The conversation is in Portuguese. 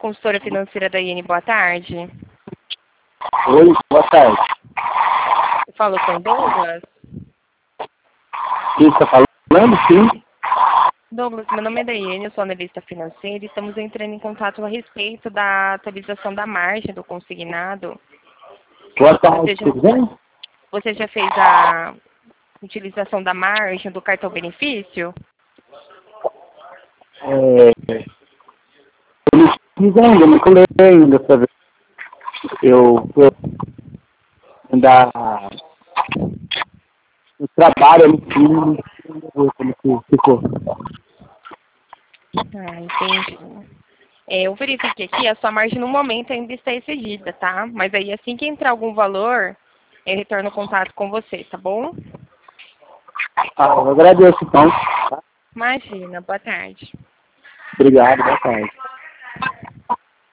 consultora financeira da IN, boa tarde. Oi, boa tarde. Eu falo com o Douglas. Quem está falando? Sim. Douglas, meu nome é Daiane, eu sou analista financeira e estamos entrando em contato a respeito da atualização da margem do consignado. Boa tarde, tudo bem? Você já fez a utilização da margem do cartão benefício? Eu não fiz ainda, não colei ainda, sabe? Eu ainda no trabalho, no filme, como que ficou. Entendi. Eu verifiquei aqui, a sua margem no momento ainda está excedida, tá? Mas aí assim que entrar algum valor, eu retorno contato com você, tá bom? Eu agradeço então. Imagina, boa tarde. Obrigado, boa tarde.